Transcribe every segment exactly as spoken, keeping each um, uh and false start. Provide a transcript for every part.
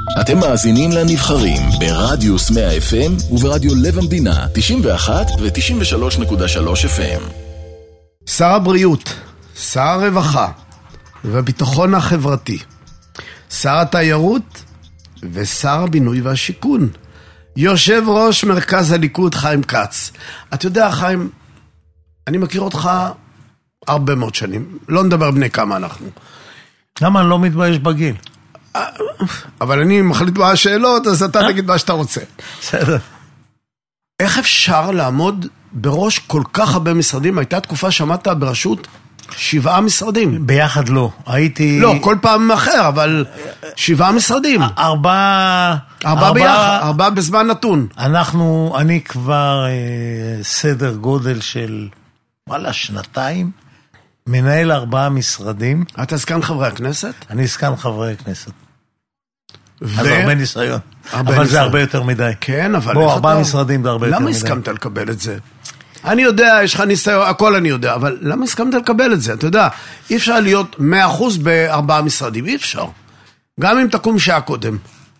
אתם מאזינים לנבחרים ברדיוס מאה אף אם וברדיו לב המדינה תשעים ואחת ו-תשעים ושלוש נקודה שלוש אף אם. שר הבריאות, שר הרווחה והביטחון החברתי, שר התיירות ושר הבינוי והשיכון, יושב ראש מרכז הליכוד חיים כץ. אתה יודע חיים, אני מכיר אותך הרבה מאוד שנים, לא נדבר בני כמה אנחנו. למה אני לא מתבייש בגיל? אבל אני מחליט מה השאלות, אז אתה תגיד מה שאתה רוצה. בסדר. איך אפשר לעמוד בראש כל כך הרבה משרדים? הייתה תקופה שמעת בראשות שבעה משרדים. ביחד לא. הייתי... לא, כל פעם אחר, אבל שבעה משרדים. ארבעה... ארבעה ביחד, ארבעה בזמן נתון. אנחנו, אני כבר אה, סדר גודל של, וואלה, שנתיים, מנהל ארבעה משרדים. אתה סגן חברי הכנסת? אני סגן חברי הכנסת. ו... אז הרבה ניסיון. הרבה אבל ניסיון. זה הרבה יותר מדי. כן, אבל... בוא, ארבעה משרדים זה הרבה יותר מדי. למה הסכמת לקבל את זה? אני יודע, יש לך ניסיון, הכל אני יודע, אבל למה הסכמת לקבל את זה? אתה יודע, אי אפשר להיות מאה אחוז בארבעה משרדים, אי אפשר. גם אם תקום שעה קודם.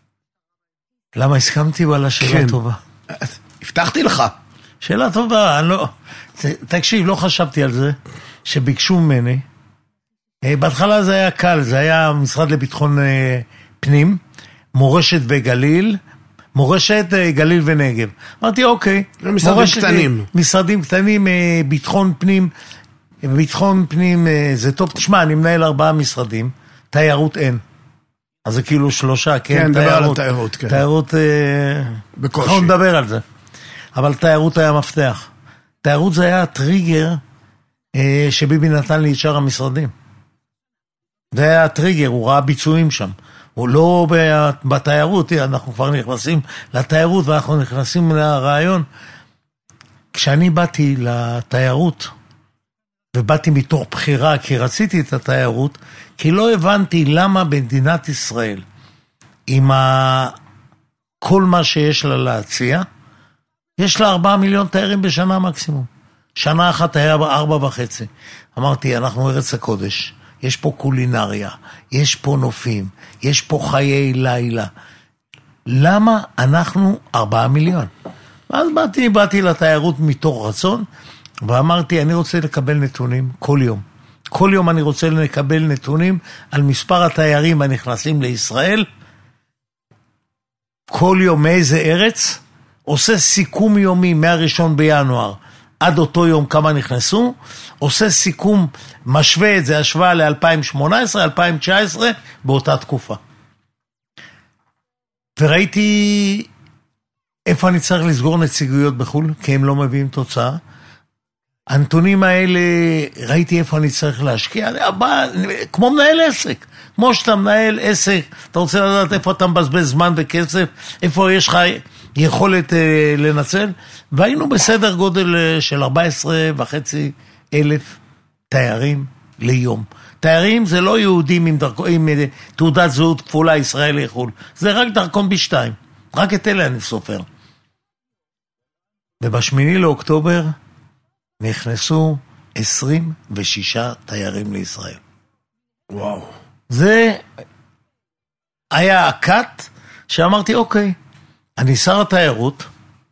למה הסכמתי? וואלה, שאלה כן. טובה. הבטחתי לך. שאלה טובה, אני לא... תקשיב, לא חשבתי על זה, שביקשו ממני. בהתחלה זה היה קל, זה היה משרד לביטחון פנים, מורשת וגליל, מורשת גליל ונגב. אמרתי, אוקיי. משרדים קטנים. משרדים קטנים, ביטחון פנים, ביטחון פנים זה טוב. תשמע, אני מנהל ארבעה משרדים, תיירות אין. אז זה כאילו שלושה, כן? כן, דבר על התיירות, כן. תיירות, בקושי. אנחנו נדבר על זה. אבל תיירות היה מפתח. תיירות זה היה הטריגר שביבי נתן לי את שאר המשרדים. זה היה הטריגר, הוא ראה ביצועים שם. הוא לא בתיירות, אנחנו כבר נכנסים לתיירות ואנחנו נכנסים לרעיון. כשאני באתי לתיירות, ובאתי מתוך בחירה, כי רציתי את התיירות, כי לא הבנתי למה במדינת ישראל, עם ה... כל מה שיש לה להציע, יש לה ארבעה מיליון תיירים בשנה מקסימום. שנה אחת היה ארבע וחצי. אמרתי, אנחנו ארץ הקודש. יש פה קולינריה, יש פה נופים, יש פה חיי לילה. למה אנחנו ארבעה מיליון? אז באתי, באתי לתיירות מתוך רצון, ואמרתי, אני רוצה לקבל נתונים כל יום. כל יום אני רוצה לקבל נתונים על מספר התיירים הנכנסים לישראל, כל יום מאיזה ארץ, עושה סיכום יומי מהראשון בינואר, עד אותו יום כמה נכנסו, עושה סיכום, משווה את זה, השוואה ל-אלפיים שמונה עשרה, אלפיים תשע עשרה, באותה תקופה. וראיתי איפה אני צריך לסגור נציגויות בחול, כי הם לא מביאים תוצאה. הנתונים האלה, ראיתי איפה אני צריך להשקיע, כמו מנהל עסק, כמו שאתה מנהל עסק, אתה רוצה לדעת איפה אתה מבזבז זמן וכסף, איפה יש לך יכולת לנצל, והיינו בסדר גודל של ארבע עשרה וחצי אלף תיירים ליום. תיירים זה לא יהודים עם, דרכו, עם תעודת זהות כפולה ישראלי חול, זה רק דרכון בשתיים, רק את אלה אני סופר. ובשמיני לאוקטובר נכנסו עשרים ושישה תיירים לישראל. וואו. זה היה הקט שאמרתי, אוקיי, אני שר התיירות,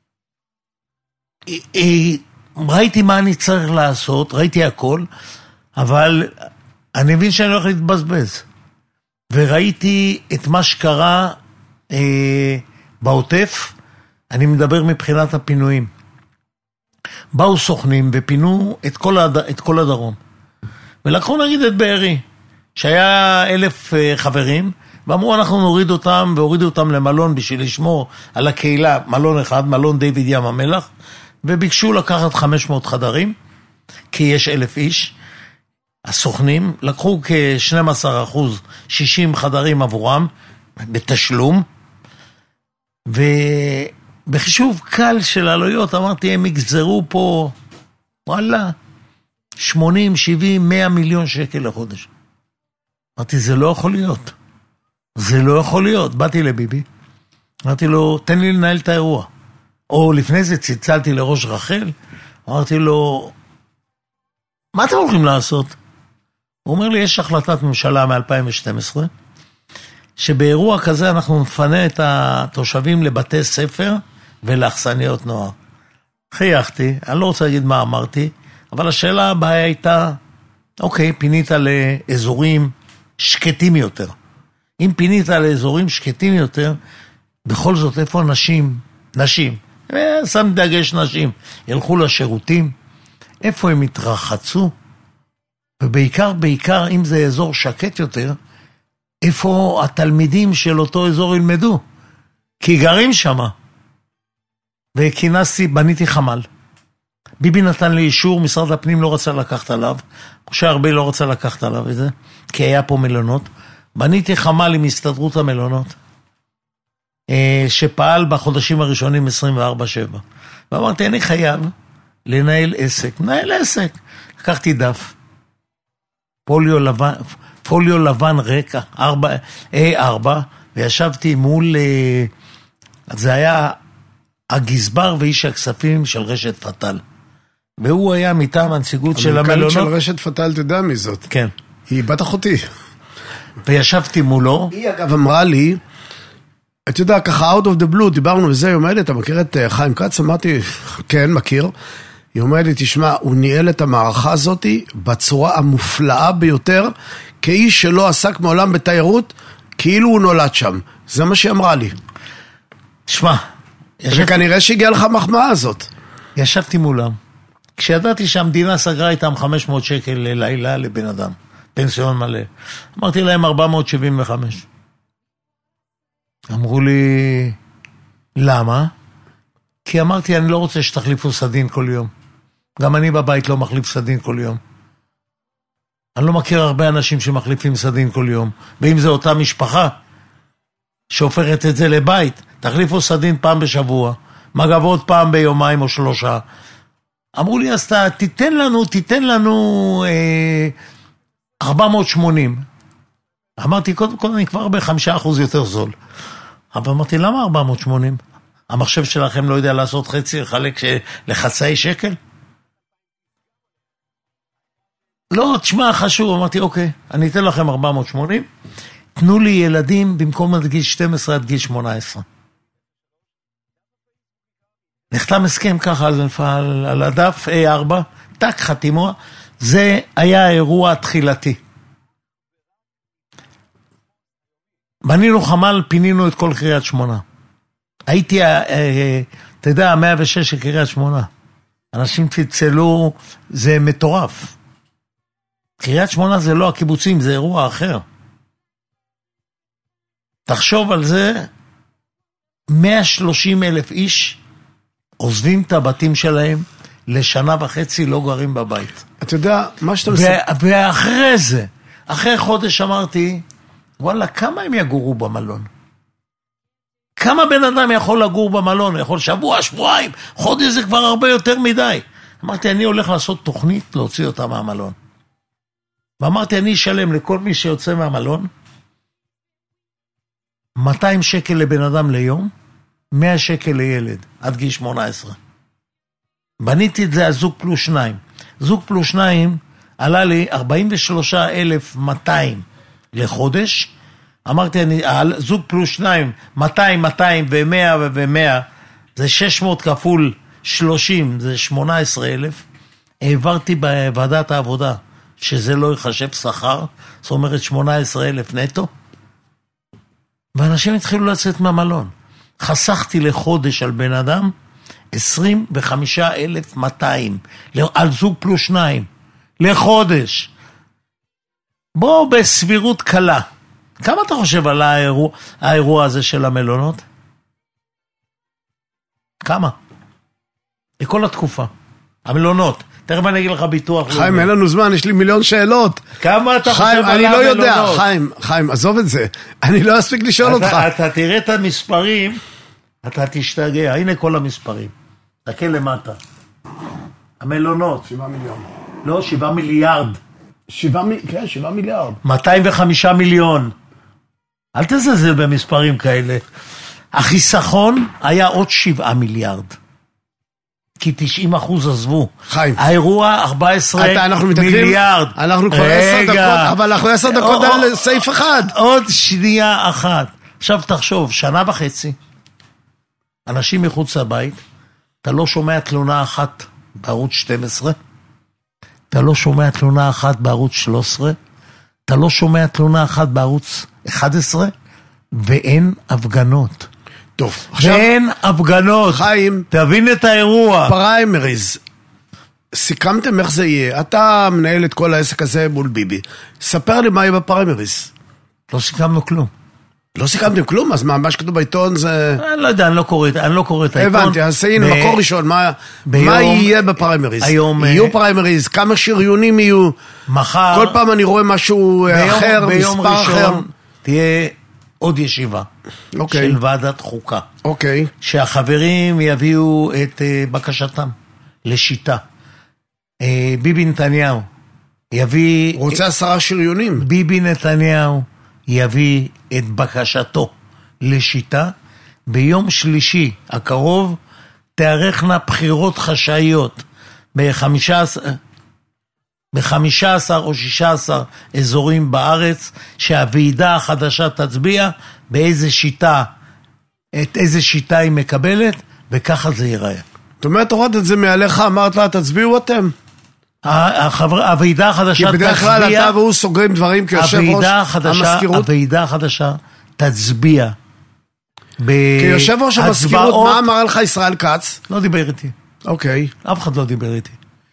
ראיתי מה אני צריך לעשות, ראיתי הכל, אבל אני מבין שאני הולך להתבזבז. וראיתי את מה שקרה אה, בעוטף, אני מדבר מבחינת הפינויים. באו סוכנים ופינו את כל, הד... את כל הדרום. ולקחו נגיד את בארי, שהיה אלף חברים, ואמרו אנחנו נוריד אותם, והורידו אותם למלון בשביל לשמור על הקהילה, מלון אחד, מלון דיוויד ים המלח, וביקשו לקחת חמש מאות חדרים, כי יש אלף איש. הסוכנים לקחו כ-שנים עשר אחוז, שישים חדרים עבורם, בתשלום, ובחישוב קל של עלויות, אמרתי, הם יגזרו פה, וואלה, שמונים, שבעים, מאה מיליון שקל לחודש. אמרתי, זה לא יכול להיות. זה לא יכול להיות. באתי לביבי, אמרתי לו, תן לי לנהל את האירוע. או לפני זה ציצלתי לראש רחל, אמרתי לו, מה אתם הולכים לעשות? הוא אומר לי, יש החלטת ממשלה מ-אלפיים ושתים עשרה, שבאירוע כזה אנחנו נפנה את התושבים לבתי ספר ולאכסניות נוער. חייכתי, אני לא רוצה להגיד מה אמרתי, אבל השאלה הבאה הייתה, אוקיי, פינית לאזורים שקטים יותר. אם פינית לאזורים שקטים יותר, בכל זאת איפה נשים, נשים, שם דגש נשים, ילכו לשירותים, איפה הם התרחצו, ובעיקר, בעיקר, אם זה אזור שקט יותר, איפה התלמידים של אותו אזור ילמדו, כי גרים שמה. וכינסתי, בניתי חמ"ל. ביבי נתן לי אישור, משרד הפנים לא רצה לקחת עליו, משה ארבל לא רצה לקחת עליו את זה, כי היה פה מלונות. בניתי חמ"ל עם הסתדרות המלונות, שפעל בחודשים הראשונים עשרים וארבע שבע. ואמרתי, אני חייב לנהל עסק. נהל עסק. לקחתי דף, פוליו לבן, פוליו לבן רקע, איי ארבע, וישבתי מול, זה היה הגזבר ואיש הכספים של רשת פטל. והוא היה מטעם הנציגות של המלונות. המנכ"לית של רשת פטל, אתה יודע מי זאת? כן. היא בת אחותי. וישבתי מולו. היא אגב אמרה לי, אתה יודע, ככה out of the blue, דיברנו וזה, היא אומרת לי, אתה מכיר את חיים כץ? אמרתי, כן, מכיר. היא אומרת לי, תשמע, הוא ניהל את המערכה הזאת בצורה המופלאה ביותר, כאיש שלא עסק מעולם בתיירות, כאילו הוא נולד שם. זה מה שהיא אמרה לי. תשמע, וכנראה שהגיעה לך מחמאה הזאת. ישבתי מולם. כשידעתי שהמדינה סגרה איתם חמש מאות שקל ללילה לבן אדם, פנסיון מלא. אמרתי להם ארבע מאות שבעים וחמש. אמרו לי, למה? כי אמרתי, אני לא רוצה שתחליפו סדין כל יום. גם אני בבית לא מחליף סדין כל יום. אני לא מכיר הרבה אנשים שמחליפים סדין כל יום. ואם זה אותה משפחה שהופכת את זה לבית, תחליפו סדין פעם בשבוע, מגבות פעם ביומיים או שלושה. אמרו לי, אז אתה תיתן לנו, תיתן לנו אה, ארבע מאות שמונים. אמרתי, קודם כל אני כבר בחמישה אחוז יותר זול. אבל אמרתי, למה ארבע מאות שמונים? המחשב שלכם לא יודע לעשות חצי, לחלק לחצאי שקל? לא, תשמע, חשוב. אמרתי, אוקיי, אני אתן לכם ארבע מאות שמונים. תנו לי ילדים במקום עד גיל שתים עשרה עד גיל שמונה עשרה. נחתם הסכם ככה על, על, על הדף איי ארבע, טק חתימו, זה היה אירוע תחילתי. בנינו חמ"ל, פינינו את כל קריית שמונה. הייתי, אתה יודע, מאה ושש של קריית שמונה. אנשים צלצלו, זה מטורף. קריית שמונה זה לא הקיבוצים, זה אירוע אחר. תחשוב על זה, מאה ושלושים אלף איש עוזבים את הבתים שלהם, לשנה וחצי לא גרים בבית. אתה יודע, מה שאתה מספר... ואחרי זה, אחרי חודש אמרתי, וואלה, כמה הם יגורו במלון? כמה בן אדם יכול לגור במלון? יכול שבוע, שבועיים, חודש זה כבר הרבה יותר מדי. אמרתי, אני הולך לעשות תוכנית להוציא אותה מהמלון. ואמרתי, אני אשלם לכל מי שיוצא מהמלון, מאתיים שקל לבן אדם ליום, מאה שקל לילד, עד גיל שמונה עשרה. בניתי את זה על זוג פלוס שניים. זוג פלוס שניים עלה לי ארבעים ושלושה אלף מאתיים לחודש. אמרתי, אני, זוג פלוס שניים, מאתיים, מאתיים ו-מאה ו-מאה, זה שש מאות כפול שלושים, זה שמונה עשרה אלף. העברתי בוועדת העבודה, שזה לא יחשב שכר, זאת אומרת שמונה עשרה אלף נטו. ואנשים התחילו לצאת מהמלון. חסכתי לחודש על בן אדם עשרים וחמישה אלף מאתיים על זוג פלוס שניים לחודש. בוא בסבירות קלה. כמה אתה חושב על האירוע, האירוע הזה של המלונות? כמה? לכל התקופה. המלונות. תכף אני אגיד לך ביטוח. חיים, אין לנו זמן, יש לי מיליון שאלות. כמה אתה חושב על המלונות? חיים, אני לא יודע. חיים, חיים, עזוב את זה. אני לא אספיק לשאול אותך. אתה תראה את המספרים, אתה תשתגע. הנה כל המספרים. תקל למטה. המלונות. שבעה מיליון. לא, שבעה מיליארד. שבעה, כן, שבעה מיליארד. מאתיים וחמישה מיליון. אל תזלזל במספרים כאלה. החיסכון היה עוד שבעה מיליארד. כי תשעים אחוז עזבו. חיים. האירוע ארבע עשרה אתה, אנחנו מיליארד. אנחנו כבר עשר דקות, אבל אנחנו עשר דקות או, על סעיף אחד. עוד שנייה אחת. עכשיו תחשוב, שנה וחצי, אנשים מחוץ לבית, אתה לא שומע תלונה אחת בערוץ שתים עשרה, אתה לא שומע תלונה אחת בערוץ שלוש עשרה, אתה לא שומע תלונה אחת בערוץ אחת עשרה, ואין הפגנות. טוב, עכשיו... ואין הפגנות. חיים... תבין את האירוע. פריימריז. סיכמתם איך זה יהיה. אתה מנהל את כל העסק הזה מול ביבי. ספר לי מה יהיה בפריימריז. לא סיכמנו כלום. לא סיכמתם כלום? אז מה, מה שכתוב בעיתון זה... אני לא יודע, אני לא קורא, אני לא קורא את העיתון. הבנתי, אז הנה, ב... מקור ראשון, מה, ביום... מה יהיה בפריימריז? היום... יהיו פריימריז, כמה שריונים יהיו? מחר... כל פעם אני רואה משהו ביום, אחר, ביום מספר ראשון, אחר. תהיה עוד ישיבה okay. של ועדת חוקה. אוקיי. Okay. שהחברים יביאו את uh, בקשתם לשיטה. Uh, ביבי נתניהו יביא... רוצה עשרה שריונים. ביבי נתניהו יביא את בקשתו לשיטה. ביום שלישי הקרוב תארכנה בחירות חשאיות בחמישה עשר... ב-חמישה עשר או שישה עשר אזורים בארץ, שהוועידה החדשה תצביע באיזה שיטה, את איזה שיטה היא מקבלת, וככה זה ייראה. זאת אומרת, הורדת את זה מעליך, אמרת לה, תצביעו אתם. הוועידה החדשה תצביע... כי בדרך כלל אתה והוא סוגרים דברים כיושב ראש המזכירות. הוועידה החדשה תצביע כיושב ראש המזכירות, מה אמר לך ישראל כץ? לא דיבר איתי. אוקיי. אף אחד לא דיבר איתי.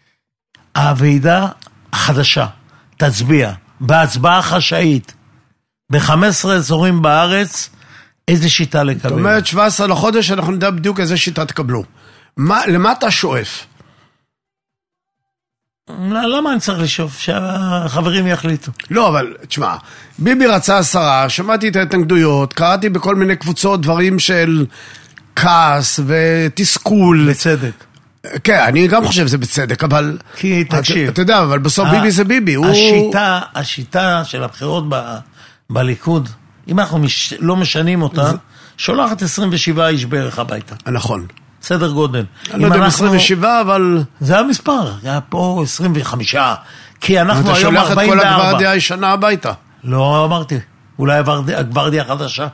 הוועידה החדשה תצביע בהצבעה חשאית ב-חמישה עשר אזורים בארץ איזה שיטה לקבל. זאת אומרת, שבעה עשר לחודש אנחנו נדע בדיוק איזה שיטה תקבלו. מה, למה אתה שואף? למה אני צריך לשאוף? שהחברים יחליטו. לא, אבל תשמע, ביבי רצה עשרה, שמעתי את ההתנגדויות, קראתי בכל מיני קבוצות דברים של כעס ותסכול. בצדק. כן, אני גם חושב שזה בצדק, אבל... כי תקשיב. אתה יודע, אבל בסוף ביבי זה ביבי. השיטה, השיטה של הבחירות בליכוד, אם אנחנו לא משנים אותה, שולחת עשרים ושבעה איש בערך הביתה. נכון. סדר גודל. אני לא יודע עשרים ושבעה, אבל... זה המספר, היה פה עשרים וחמישה, כי אנחנו היום ארבעים וארבע. אתה שולח את כל הגוורדיה הישנה הביתה. לא אמרתי, אולי הגוורדיה החדשה.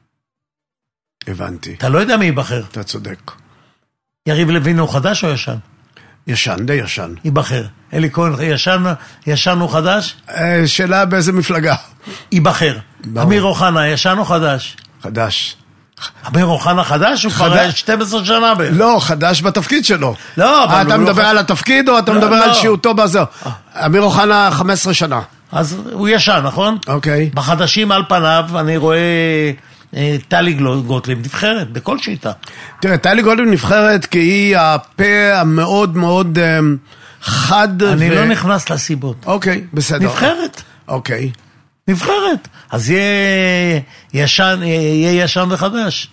הבנתי. אתה לא יודע מי ייבחר. אתה צודק. יריב לוין הוא חדש או ישן? ישן, די ישן. ייבחר. אלי כהן, ישן, ישן הוא חדש? שאלה באיזה מפלגה. ייבחר. אמיר אוחנה, ישן או חדש? חדש. אמיר אוחנה חדש? הוא כבר שתים עשרה שנה בערך. לא, חדש בתפקיד שלו. לא, אבל אתה מדבר על התפקיד או אתה מדבר על שיעותו בזה? אמיר אוחנה חמש עשרה שנה. אז הוא ישן, נכון? אוקיי. בחדשים על פניו אני רואה... טלי גוטליב נבחרת בכל שיטה. תראה, טלי גוטליב נבחרת כי היא הפה המאוד מאוד חד. אני לא נכנס לסיבות. אוקיי, בסדר. נבחרת. אוקיי. נבחרת. אז יהיה ישן, יהיה ישן וחדש.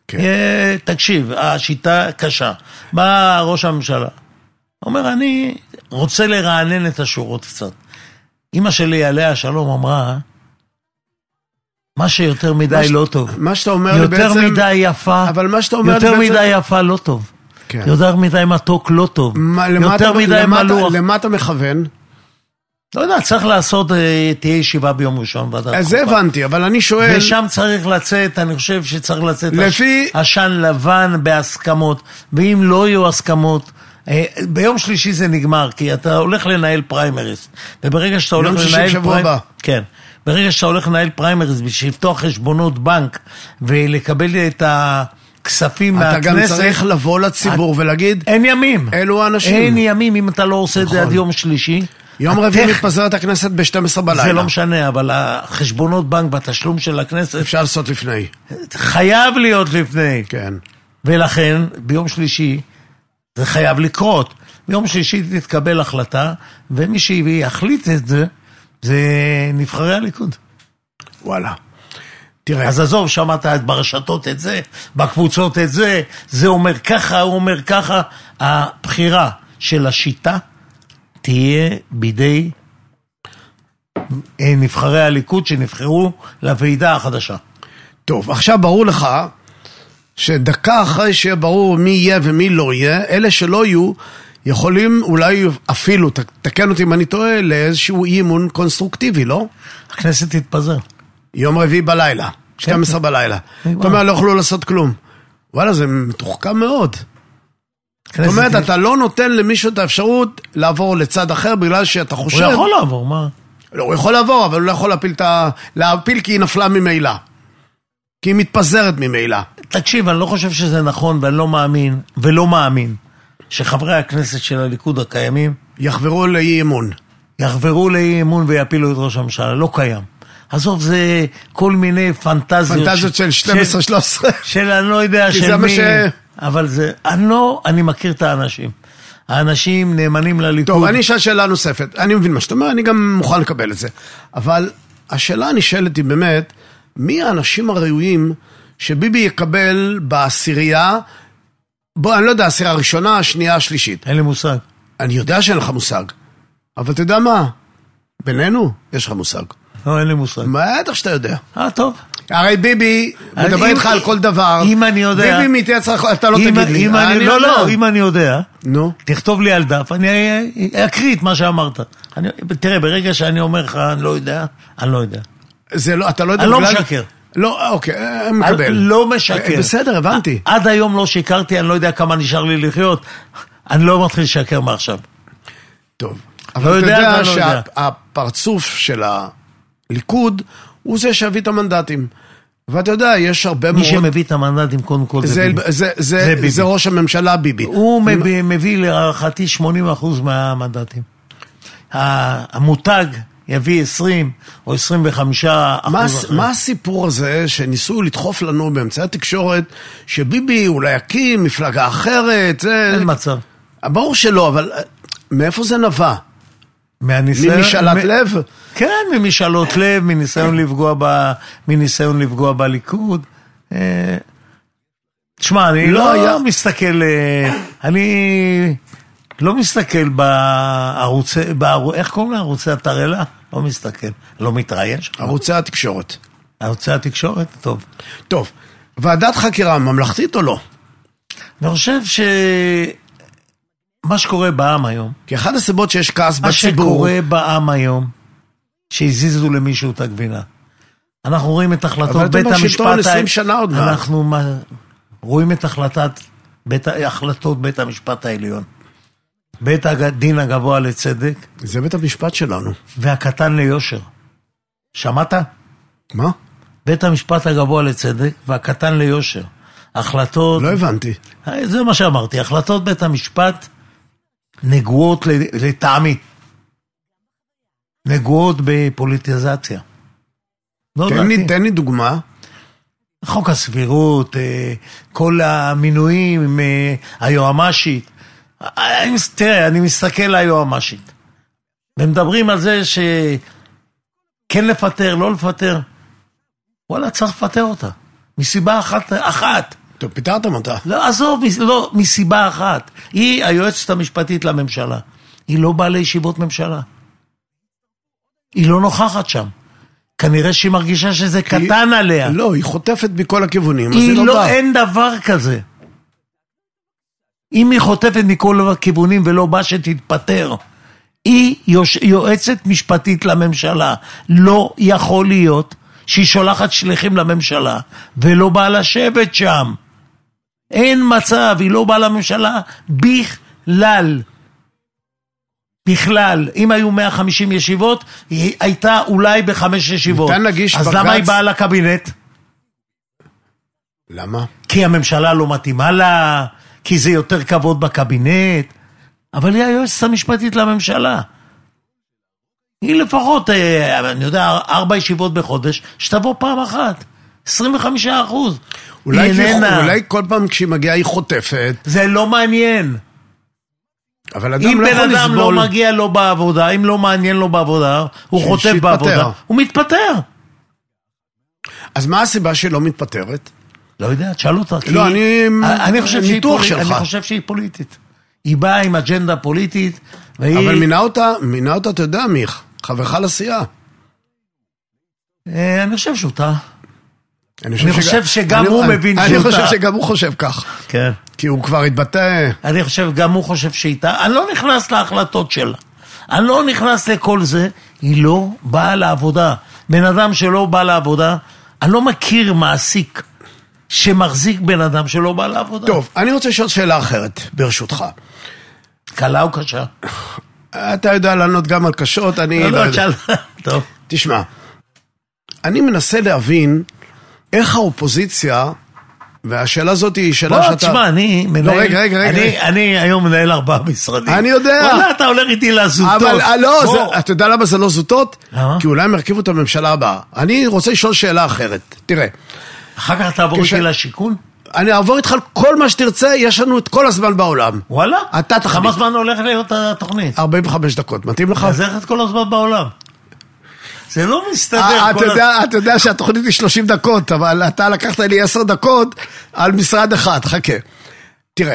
תקשיב, השיטה קשה. בא ראש הממשלה, אומר, אני רוצה לרענן את השורות קצת. אמא שלי עליה שלום אמרה, מה שיותר מדי לא טוב. מה שאתה אומר לי בעצם... יותר מדי יפה. אבל מה שאתה אומר לי בעצם... יותר מדי יפה לא טוב. יותר מדי מתוק לא טוב. יותר מדי מלוח. למה אתה מכוון? לא יודע, צריך לעשות, תהיה ישיבה ביום ראשון. אז זה הבנתי, אבל אני שואל... ושם צריך לצאת, אני חושב שצריך לצאת... לפי... עשן לבן בהסכמות. ואם לא יהיו הסכמות... ביום שלישי זה נגמר, כי אתה הולך לנהל פריימריז. וברגע שאתה הולך לנהל פריימריז... כן. ברגע שאתה הולך לנהל פריימריז, בשביל לפתוח חשבונות בנק, ולקבל את הכספים מהכנסת... אתה גם צריך לבוא לציבור ולהגיד... אין ימים. אלו האנשים. אין ימים, אם אתה לא עושה את זה עד יום שלישי. יום רביעי מתפזרת הכנסת ב-שתים עשרה בלילה. זה לא משנה, אבל החשבונות בנק בתשלום של הכנסת... אפשר לעשות לפני. חייב להיות לפני. כן. ולכן, ביום שלישי, זה חייב לקרות. ביום שלישי תתקבל החלטה, ומי שיחליט את זה, זה נבחרי הליכוד. וואלה. תראה. אז עזוב, שמעת ברשתות את זה, בקבוצות את זה, זה אומר ככה, הוא אומר ככה. הבחירה של השיטה תהיה בידי נבחרי הליכוד שנבחרו לוועידה החדשה. טוב, עכשיו ברור לך שדקה אחרי שיהיה ברור מי יהיה ומי לא יהיה, אלה שלא יהיו, יכולים אולי אפילו, תקן אותי אם אני טועה, לאיזשהו אי אמון קונסטרוקטיבי, לא? הכנסת תתפזר. יום רביעי בלילה, שתים עשרה בלילה. זאת אומרת, לא יכולו לעשות כלום. וואלה, זה מתוחכם מאוד. זאת אומרת, אתה לא נותן למישהו את האפשרות לעבור לצד אחר, בגלל שאתה חושב... הוא יכול לעבור, מה? לא, הוא יכול לעבור, אבל הוא לא יכול להפיל את ה... להפיל כי היא נפלה ממילא. כי היא מתפזרת ממילא. תקשיב, אני לא חושב שזה נכון, ואני לא מאמין, ולא מאמין, שחברי הכנסת של הליכוד הקיימים... יחברו לאי אמון. יחברו לאי אמון ויפילו את ראש הממשלה. לא קיים. עזוב, זה כל מיני פנטזיות... פנטזיות של שתים עשרה שלוש עשרה. של אני לא יודע, של מי... אבל זה... אני לא... אני מכיר את האנשים. האנשים נאמנים לליכוד. טוב, אני אשאל שאלה נוספת. אני מבין מה שאתה אומר, אני גם מוכן לקבל את זה. אבל השאלה הנשאלת היא באמת, מי האנשים הראויים שביבי יקבל בעשירייה, בוא, אני לא יודע, העשירייה הראשונה, השנייה, השלישית. אין לי מושג. אני יודע שאין לך מושג. אבל אתה יודע מה? בינינו, יש לך מושג. לא, אין לי מושג. מה, בטח שאתה יודע. אה, טוב. הרי ביבי מדבר איתך על כל דבר. אם אני יודע... ביבי מתייעץ, אתה לא תגיד לי. לא, לא, אם אני יודע, נו. תכתוב לי על דף, אני אקריא את מה שאמרת. תראה, ברגע שאני אומר לך, אני לא יודע, אני לא יודע. זה לא, אתה לא יודע... אני לא משקר. לא, אוקיי, מקבל. לא משקר. בסדר, הבנתי. עד היום לא שיקרתי, אני לא יודע כמה נשאר לי לחיות, אני לא מתחיל לשקר מעכשיו. טוב. אבל אתה יודע שהפרצוף של הליכוד הוא זה שהביא את המנדטים. ואתה יודע, יש הרבה מאוד... מי שמביא את המנדטים קודם כל זה ביבי. זה ראש הממשלה ביבי. הוא מביא להערכתי שמונים אחוז מהמנדטים. המותג יביא עשרים או עשרים וחמישה אחוז. מה הסיפור הזה שניסו לדחוף לנו באמצעי התקשורת, שביבי אולי יקים מפלגה אחרת? אין מצב. ברור שלא, אבל מאיפה זה נבע? מהניסיון... ממשאלת לב? כן, ממשאלות לב, מניסיון לפגוע ב... מניסיון לפגוע בליכוד. תשמע, אני לא מסתכל... אני לא מסתכל בערוצי... איך קוראים לערוצי התרלה? לא מסתכל. לא מתראיין. ערוצי התקשורת. ערוצי התקשורת? טוב. טוב. ועדת חקירה ממלכתית או לא? אני חושב ש... מה שקורה בעם היום, כי אחת הסיבות שיש כעס בציבור... מה שקורה בעם היום, שהזיזו למישהו את הגבינה. אנחנו רואים את החלטות בית המשפט... אבל אתם עשרים שנה עוד מעט. אנחנו רואים את החלטת, בית, החלטות בית המשפט העליון. בית הדין הגבוה לצדק. זה בית המשפט שלנו. והקטן ליושר. שמעת? מה? בית המשפט הגבוה לצדק והקטן ליושר. החלטות... לא הבנתי. זה מה שאמרתי. החלטות בית המשפט... נגועות לטעמי, נגועות בפוליטיזציה. תן לי, תן לי דוגמה. חוק הסבירות, כל המינויים, היועמ"שית. תראה, אני מסתכל על היועמ"שית. ומדברים על זה שכן לפטר, לא לפטר. וואלה, צריך לפטר אותה. מסיבה אחת, אחת. טוב, פיתרתם אותה. לא, עזוב, לא, מסיבה אחת. היא היועצת המשפטית לממשלה. היא לא באה לישיבות ממשלה. היא לא נוכחת שם. כנראה שהיא מרגישה שזה קטן עליה. לא, היא חוטפת בכל הכיוונים, אז היא היא לא לא, באה. אין דבר כזה. אם היא חוטפת מכל הכיוונים ולא באה שתתפטר, היא יועצת משפטית לממשלה. לא יכול להיות שהיא שולחת שליחים לממשלה, ולא באה לשבת שם. אין מצב, היא לא באה לממשלה בכלל. בכלל. אם היו מאה וחמישים ישיבות, היא הייתה אולי בחמש ישיבות. אז בגץ... למה היא באה לקבינט? למה? כי הממשלה לא מתאימה לה, כי זה יותר כבוד בקבינט, אבל היא היועצת המשפטית לממשלה. היא לפחות, אני יודע, ארבע ישיבות בחודש, שתבוא פעם אחת, עשרים וחמישה אחוז. אולי, אולי כל פעם כשהיא מגיעה היא חוטפת. זה לא מעניין. אבל אדם אם לא בן יכול אדם לסבול... לא מגיע לו בעבודה, אם לא מעניין לו בעבודה, הוא חוטף שיתפטר. בעבודה, הוא מתפטר. אז מה הסיבה שלא מתפטרת? לא יודע, תשאל אותה. לא, אני... אני חושב שהיא ניתוח פוליט... שלך. אני חושב שהיא פוליטית. היא באה עם אג'נדה פוליטית, והיא... אבל מינה אותה, מינה אותה, אתה יודע, מיך, חברך לסיעה. אני חושב שאותה. אני חושב שגם הוא מבין שאתה... אני חושב שגם הוא חושב כך. כן. כי הוא כבר התבטא... אני חושב, גם הוא חושב שאיתה, אני לא נכנס להחלטות שלה. אני לא נכנס לכל זה, היא לא באה לעבודה. בן אדם שלא בא לעבודה, אני לא מכיר מעסיק שמחזיק בן אדם שלא בא לעבודה. טוב, אני רוצה לשאול שאלה אחרת, ברשותך. קלה או קשה? אתה יודע לענות גם על קשות, אני... לא, לא, שאלה. טוב. תשמע, אני מנסה להבין איך האופוזיציה, והשאלה הזאת היא שאלה בוא, שאתה... בוא, תשמע, אני מנהל... לא, רגע, רגע, רגע. אני, אני היום מנהל ארבעה משרדים. אני יודע. וואלה, אתה הולך איתי לזוטות. אבל לא, זה, אתה יודע למה זה לא זוטות? למה? כי אולי הם הרכיבו את הממשלה הבאה. אני רוצה לשאול שאלה אחרת. תראה. אחר כך תעבור כש... איתי לשיכון? אני אעבור איתך על כל מה שתרצה, יש לנו את כל הזמן בעולם. וואלה? אתה תחליט. כמה זמן הולך להיות התוכנית? ארבעים וחמש דקות, מתאים לך? אז איך את כל הזמן בעולם? זה לא מסתדר. אתה יודע, אתה יודע שהתוכנית היא שלושים דקות, אבל אתה לקחת לי עשר דקות על משרד אחד, חכה. תראה,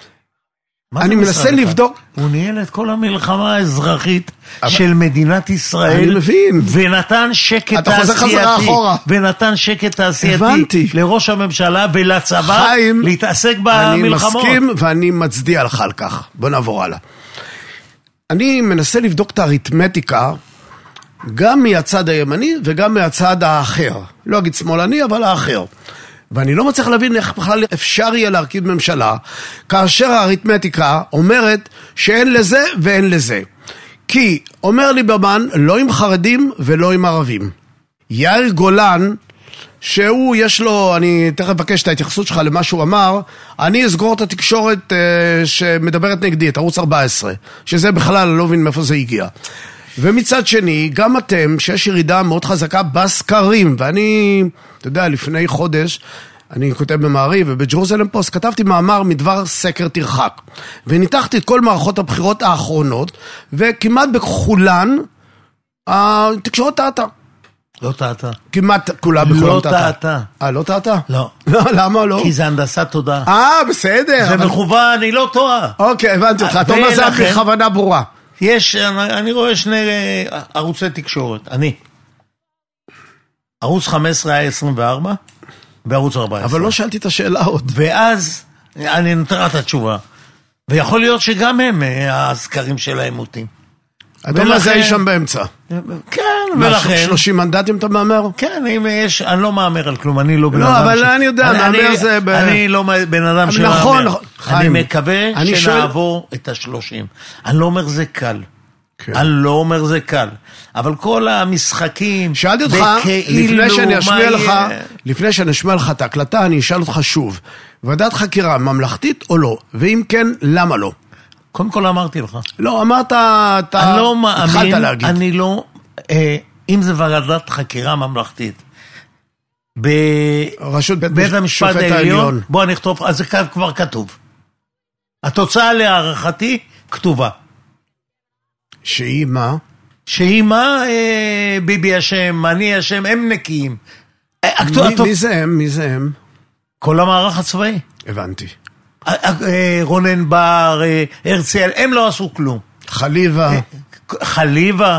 אני מנסה לבדוק... הוא ניהל את כל המלחמה האזרחית של מדינת ישראל. אני מבין. ונתן שקט תעשייתי. ונתן שקט תעשייתי לראש הממשלה ולצבא להתעסק במלחמות. אני מסכים ואני מצדיע לך על כך. בוא נעבור הלאה. אני מנסה לבדוק את האריתמטיקה גם מהצד הימני וגם מהצד האחר. לא אגיד שמאלני, אבל האחר. ואני לא מצליח להבין איך בכלל אפשר יהיה להרכיב ממשלה, כאשר האריתמטיקה אומרת שאין לזה ואין לזה. כי, אומר ליברמן, לא עם חרדים ולא עם ערבים. יאיר גולן, שהוא יש לו, אני תכף מבקש את ההתייחסות שלך למה שהוא אמר, אני אסגור את התקשורת אה, שמדברת נגדי, את ערוץ ארבע עשרה, שזה בכלל לא מבין מאיפה זה הגיע. ומצד שני, גם אתם, שיש ירידה מאוד חזקה בסקרים, ואני, אתה יודע, לפני חודש, אני כותב במעריב ובג'רוזלם פוסט, כתבתי מאמר מדבר סקר תרחק, וניתחתי את כל מערכות הבחירות האחרונות, וכמעט בכולן, התקשורת טעתה. לא טעתה. כמעט כולה בכולן לא טעתה. טעתה. אה, לא טעתה? לא. למה לא? כי זה הנדסת תודעה. אה, בסדר. זה מכוון, אני לא טועה. אוקיי, הבנתי אותך. אתה אומר זה בכוונה ברורה. יש, אני רואה שני ערוצי תקשורת, אני. ערוץ חמש עשרה היה עשרים וארבע, וערוץ ארבע עשרה. אבל לא שאלתי את השאלה עוד. ואז, אני נותן את התשובה. ויכול להיות שגם הם, הסקרים שלהם מוטים. אתה אומר זה אי שם באמצע. כן, ולכן... שלושים מנדטים אתה מאמר? כן, אם יש, אני לא מאמר על כלום, אני לא בן אדם... לא, אבל אני יודע, מאמר זה... אני לא בן אדם שמאמר. נכון, אני מקווה שנעבור את השלושים. אני לא אומר זה קל. אני לא אומר זה קל. אבל כל המשחקים... שאלתי אותך, לפני שאני אשמיע לך, לפני שאני אשמיע לך את ההקלטה, אני אשאל אותך שוב. ועדת חקירה ממלכתית או לא? ואם כן, למה לא? קודם כל אמרתי לך. לא, אמרת, אתה לא התחלת להגיד. אני לא, אה, אם זה ועדת חקירה ממלכתית, רשות בית, בית המשפט העליון, בוא נכתוב, אז זה כבר כתוב. התוצאה להערכתי כתובה. שהיא מה? שהיא מה, אה, ביבי אשם, אני אשם, הם נקיים. מי, מי זה הם? מי זה הם? כל המערך הצבאי. הבנתי. רונן בר, הרצל, הם לא עשו כלום. חליבה. חליבה.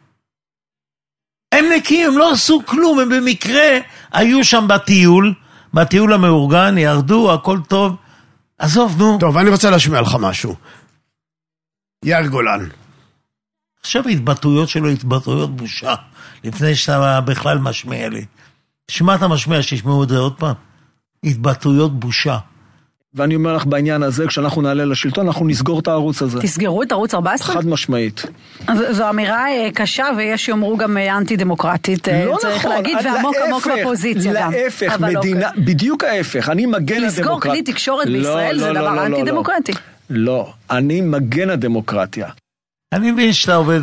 הם נקיים, הם לא עשו כלום, הם במקרה היו שם בטיול, בטיול המאורגן, ירדו, הכל טוב. עזוב, נו. טוב, אני רוצה להשמיע לך משהו. יאיר גולן. עכשיו ההתבטאויות שלו, התבטאויות בושה, לפני שאתה בכלל משמיע לי. תשמע אתה משמיע, שישמעו את זה עוד פעם. התבטאויות בושה. ואני אומר לך בעניין הזה, כשאנחנו נעלה לשלטון, אנחנו נסגור את הערוץ הזה. תסגרו את ערוץ ארבע עשרה? חד משמעית. זו אמירה קשה, ויש יאמרו גם אנטי-דמוקרטית, לא צריך נכון, להגיד, ועמוק עמוק בפוזיציה גם. להפך, מדינה, בדיוק ההפך, אני מגן הדמוקרטיה. לסגור כלי תקשורת בישראל זה דבר אנטי-דמוקרטי. לא, אני מגן הדמוקרטיה. אני מבין שאתה עובד,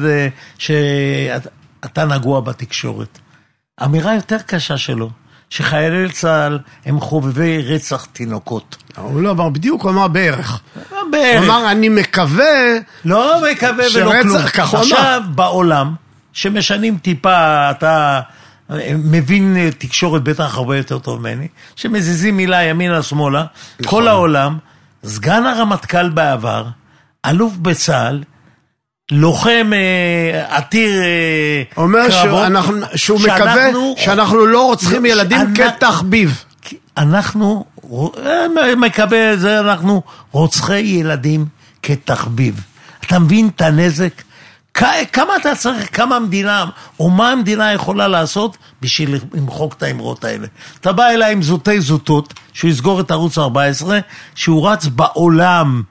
שאתה נגוע בתקשורת. אמירה יותר קשה שלו. שחיילי צה"ל הם חובבי רצח תינוקות. הוא לא אמר בדיוק, הוא אמר בערך. בערך. הוא אמר, אני מקווה... לא מקווה ולא כלום. עכשיו בעולם, שמשנים טיפה, אתה מבין תקשורת בטח הרבה יותר טוב ממני, שמזיזים מילה ימינה שמאלה, כל העולם, סגן הרמטכ"ל בעבר, אלוף בצה"ל, לוחם עתיר אומר שהוא מקווה שאנחנו לא רוצחים ילדים כתחביב. אנחנו מקווה זה, אנחנו רוצחי ילדים כתחביב. אתה מבין את הנזק? כמה אתה צריך, כמה המדינה, או מה המדינה יכולה לעשות בשביל למחוק את האמרות האלה? אתה בא אליי עם זוטי זוטות, שהוא יסגור את ערוץ ארבע עשרה, שהוא רץ בעולם,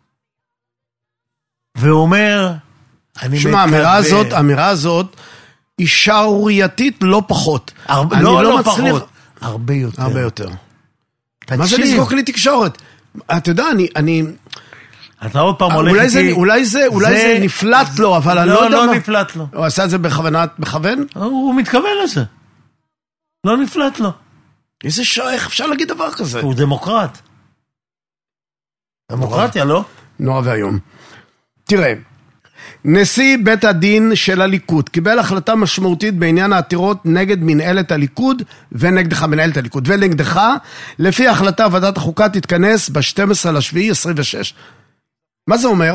ואומר, אני שמה, האמירה הזאת, האמירה הזאת, היא שערורייתית לא פחות. הרבה, לא, לא, לא פחות. הרבה יותר. הרבה יותר. מה זה לסגור כלי תקשורת? אתה יודע, אני... אני... אתה עוד פעם הולך אולי איתי... זה, אולי זה, אולי זה נפלט לו, אבל אני לא יודע מה... לא, לא נפלט לו. הוא עשה את זה בכוונת מכוון? הוא מתכוון לזה. לא נפלט לו. איזה שעה, איך אפשר להגיד דבר כזה? הוא דמוקרט. דמוקרטיה, לא? נורא והיום. תראה, נשיא בית הדין של הליכוד קיבל החלטה משמעותית בעניין העתירות נגד מנהלת הליכוד ונגדך, מנהלת הליכוד ונגדך, לפי החלטה ועדת החוקה תתכנס ב-שנים עשר לשביעי עשרים ושש. מה זה אומר?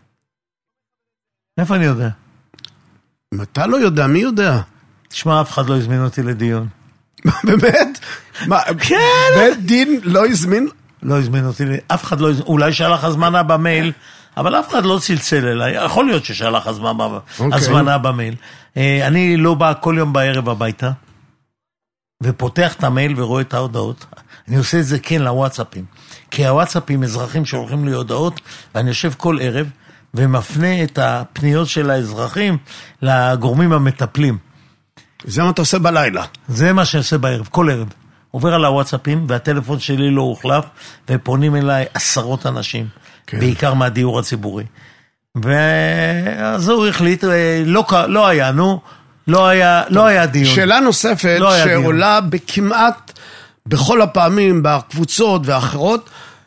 איפה אני יודע? אם אתה לא יודע, מי יודע? תשמע, אף אחד לא הזמין אותי לדיון. באמת? מה, בית דין לא הזמין? לא הזמין אותי, אף אחד לא הזמין, אולי שלח הזמנה במייל, אבל אף אחד לא צלצל אליי, יכול להיות ששלח הזמנה במייל. אני לא בא כל יום בערב הביתה, ופותח את המייל ורואה את ההודעות. אני עושה את זה כן לוואטסאפים, כי הוואטסאפים אזרחים שולחים לי הודעות, ואני יושב כל ערב, ומפנה את הפניות של האזרחים לגורמים המטפלים. זה מה אתה עושה בלילה? זה מה שאני עושה בערב, כל ערב. עובר על הוואטסאפים, והטלפון שלי לא הוחלף, ופונים אליי עשרות אנשים, כן. בעיקר מהדיור הציבורי. ואז הוא החליט, לא, לא היה, נו, לא היה, לא היה דיון. שאלה נוספת לא שעולה דיון. בכמעט בכל הפעמים בקבוצות ואחרות,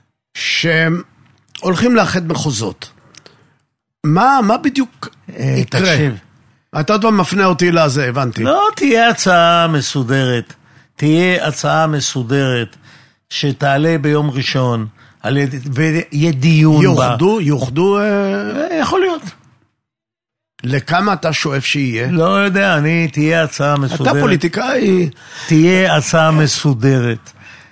שהולכים לאחד מחוזות. מה, מה בדיוק יקרה? תקשיב. אתה עוד פעם מפנה אותי לזה, הבנתי. לא, תהיה הצעה מסודרת. תהיה הצעה מסודרת שתעלה ביום ראשון, ויהיה דיון יוחדו, בה. יוחדו, יכול להיות. לכמה אתה שואף שיהיה? לא יודע, אני, תהיה הצעה מסודרת. אתה פוליטיקאי. תהיה הצעה מסודרת.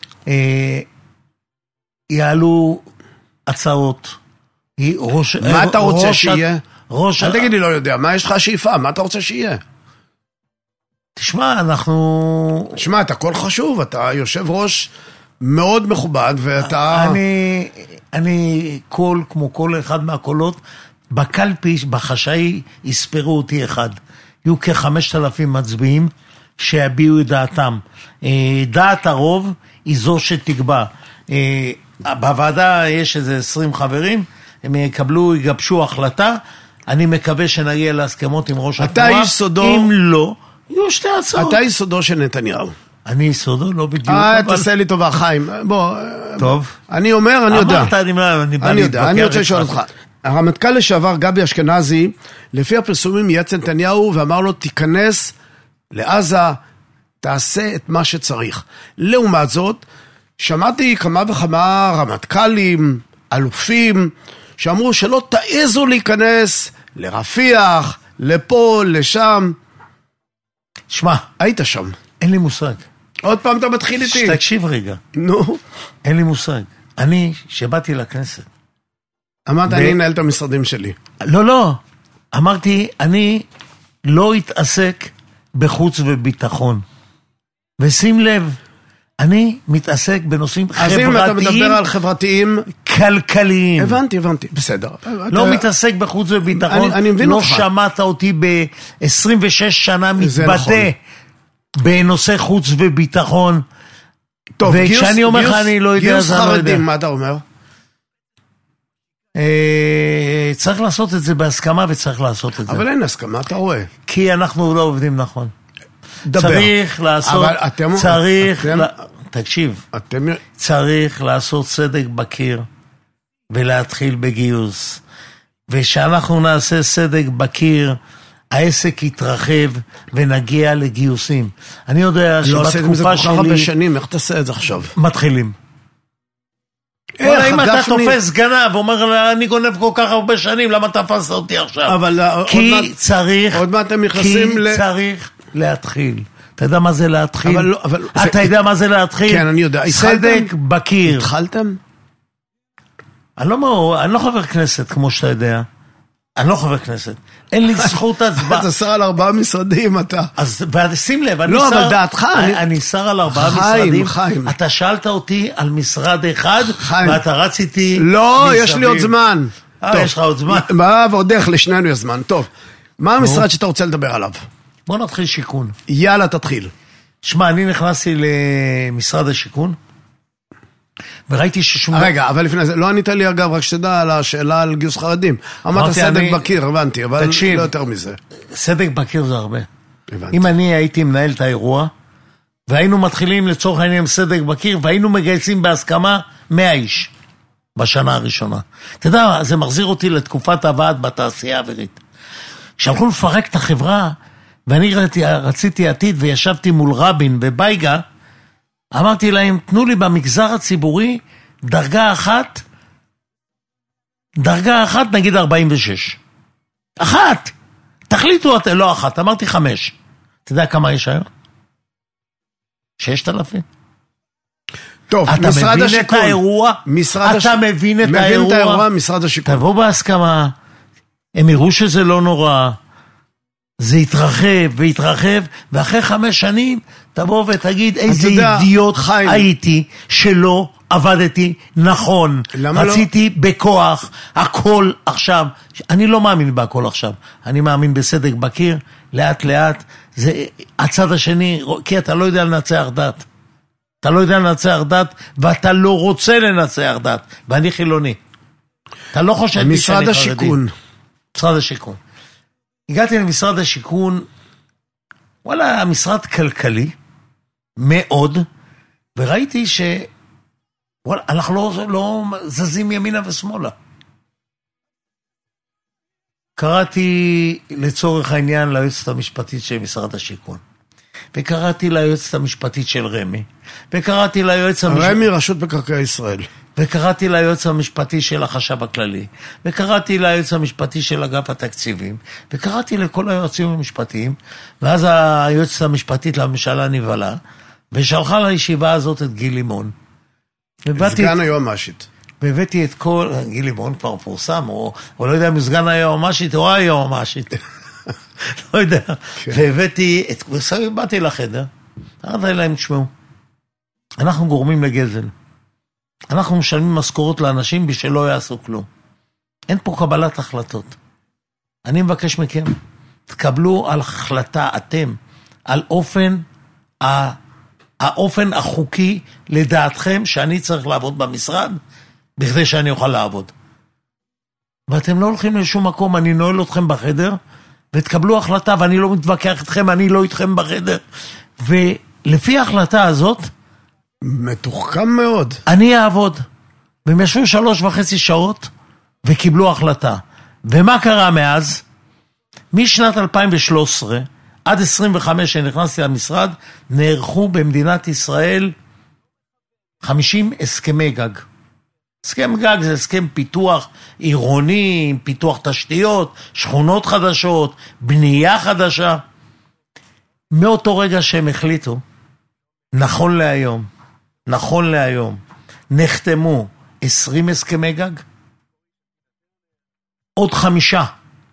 יעלו הצעות. ראש, מה אתה רוצה ראש, שיהיה? ראש... אל תגיד לי לא יודע, מה יש לך שאיפה? מה אתה רוצה שיהיה? תשמע, אנחנו... תשמע, אתה הכל חשוב, אתה יושב ראש מאוד מכובד, ואתה... אני, אני קול, כמו כל אחד מהקולות, בקלפי, בחשאי, יספרו אותי אחד. יהיו כחמשת אלפים מצביעים שיביעו את דעתם. דעת הרוב היא זו שתקבע. בוועדה יש איזה עשרים חברים, הם יקבלו, יגבשו החלטה, אני מקווה שנגיע להסכמות עם ראש התנועה. אתה איש סודו... אם לא... יהיו שתי הצעות. אתה יסודו של נתניהו. אני יסודו, לא בדיוק. אה, תעשה לי טובה, חיים. בוא. טוב. אני אומר, אני יודע. אמרת, אני בא אני יודע, אני רוצה לשאול אותך. הרמטכ"ל לשעבר גבי אשכנזי, לפי הפרסומים יצא נתניהו ואמר לו, תיכנס לעזה, תעשה את מה שצריך. לעומת זאת, שמעתי כמה וכמה רמטכ"לים, אלופים, שאמרו שלא תעזו להיכנס לרפיח, לפה, לשם. שמע, היית שם. אין לי מושג. עוד פעם אתה מתחיל איתי. תקשיב רגע. נו. אין לי מושג. אני, שבאתי לכנסת. אמרת, ו... אני אנהל את המשרדים שלי. לא, לא. אמרתי, אני לא אתעסק בחוץ וביטחון. ושים לב, אני מתעסק בנושאים אז חברתיים. אז אם אתה מדבר על חברתיים... כלכליים. הבנתי, הבנתי. בסדר. לא אתה... מתעסק בחוץ וביטחון. אני, אני מבין לא אותך. שמעת אותי ב-עשרים ושש שנה מתבטא נכון. בנושא חוץ וביטחון. טוב, וכשאני גיוס, אומר לך, גיוס, אני לא יודע. גיוס חרדים, לא יודע. מה אתה אומר? אה, צריך לעשות את זה בהסכמה וצריך לעשות את זה. אבל אין הסכמה, אתה רואה. כי אנחנו לא עובדים נכון. דבר. צריך לעשות, אבל אתם, צריך, אתם, לה, תקשיב, אתם... צריך לעשות צדק בקיר ולהתחיל בגיוס. ושאנחנו נעשה צדק בקיר, העסק יתרחב ונגיע לגיוסים. אני יודע לא שבתקופה שלי... לא עושה את זה כל כך הרבה שלי... שנים, איך תעשה את זה עכשיו? מתחילים. וואלה, אם אתה תופס גנב, ואומר לה, אני גונב כל כך הרבה שנים, למה תפסת אותי עכשיו? כי צריך, עוד מעט הם נכנסים ל... כי צריך להתחיל. אתה יודע מה זה להתחיל? אתה יודע מה זה להתחיל? כן, אני יודע. סדק בקיר. התחלתם? אני לא חבר כנסת, כמו שאתה יודע. אני לא חבר כנסת. אין לי זכות הצבעה. אתה שר על ארבעה משרדים, אתה. אז שים לב, לא, אבל דעתך. אני שר על ארבעה משרדים. חיים, אתה שאלת אותי על משרד אחד, ואתה רציתי... לא, יש לי עוד זמן. אה, יש לך עוד זמן. מה, ועוד איך, לשנינו יש זמן. טוב, מה המשרד שאתה רוצה לדבר עליו? בוא נתחיל שיכון. יאללה, תתחיל. שמע, אני נכנסתי למשרד השיכון, וראיתי ששום... רגע, אבל לפני זה, לא ענית לי אגב, רק שתדע על השאלה על גיוס חרדים. אמרת סדק בקיר, הבנתי, אבל לא יותר מזה. סדק בקיר זה הרבה. אם אני הייתי מנהל את האירוע, והיינו מתחילים לצורך העניין עם סדק בקיר, והיינו מגייסים בהסכמה מאה איש בשנה הראשונה. אתה יודע, זה מחזיר אותי לתקופת הוועד בתעשייה האווירית. כשהלכו לפרק את החברה, ואני רציתי, רציתי עתיד וישבתי מול רבין ובייגה, אמרתי להם, תנו לי במגזר הציבורי דרגה אחת, דרגה אחת נגיד ארבעים ושש. אחת! תחליטו, לא אחת, אמרתי חמש. אתה יודע כמה יש היום? ששת אלפים. טוב, אתה משרד מבין השיקון. את האירוע? משרד אתה הש... מבין את מבין האירוע? מבין את האירוע, משרד השיקון. תבוא בהסכמה, הם יראו שזה לא נורא, זה יתרחב ויתרחב, ואחרי חמש שנים תבוא ותגיד איזה אידיוט הייתי שלא עבדתי נכון, רציתי לא? בכוח, הכל עכשיו, אני לא מאמין בהכל עכשיו, אני מאמין בסדק בקיר, לאט לאט, זה הצד השני, כי אתה לא יודע לנצח דת, אתה לא יודע לנצח דת, ואתה לא רוצה לנצח דת, ואני חילוני, אתה לא חושב שאני חרדי. משרד השיכון. משרד השיכון. הגעתי למשרד השיכון, וואלה, משרד כלכלי, מאוד, וראיתי ש... וואלה, אנחנו לא, לא זזים ימינה ושמאלה. קראתי לצורך העניין ליועצת המשפטית של משרד השיכון, וקראתי ליועצת המשפטית של רמי, וקראתי ליועצת המשפטית... רמי רשות מקרקעי ישראל. וקראתי ליועץ המשפטי של החשב הכללי, וקראתי ליועץ המשפטי של אגף התקציבים, וקראתי לכל היועצים המשפטיים, ואז היועצת המשפטית לממשלה נבלה, ושלחה לישיבה הזאת את גיל לימון. סגן היועמ"שית. והבאתי את כל, גיל לימון כבר פורסם, או, או לא יודע אם סגן היועמ"שית או היועמ"שית, לא יודע, והבאתי את, ובאתי לחדר, אמרתי להם, תשמעו, אנחנו גורמים לגזל. אנחנו משלמים משכורות לאנשים בשביל לא יעשו כלום. אין פה קבלת החלטות. אני מבקש מכם, תקבלו על החלטה אתם, על אופן, האופן החוקי לדעתכם שאני צריך לעבוד במשרד, בכדי שאני אוכל לעבוד. ואתם לא הולכים לשום מקום, אני נועל אתכם בחדר, ותקבלו החלטה, ואני לא מתווכח אתכם, אני לא איתכם בחדר. ולפי ההחלטה הזאת, מתוחכם מאוד. אני אעבוד. והם ישבו שלוש וחצי שעות וקיבלו החלטה. ומה קרה מאז? משנת אלפיים ושלוש עשרה עד עשרים וחמש שנכנסתי למשרד, נערכו במדינת ישראל חמישים הסכמי גג. הסכם גג זה הסכם פיתוח עירוני, פיתוח תשתיות, שכונות חדשות, בנייה חדשה. מאותו רגע שהם החליטו, נכון להיום, נכון להיום, נחתמו עשרים הסכמי גג, עוד חמישה.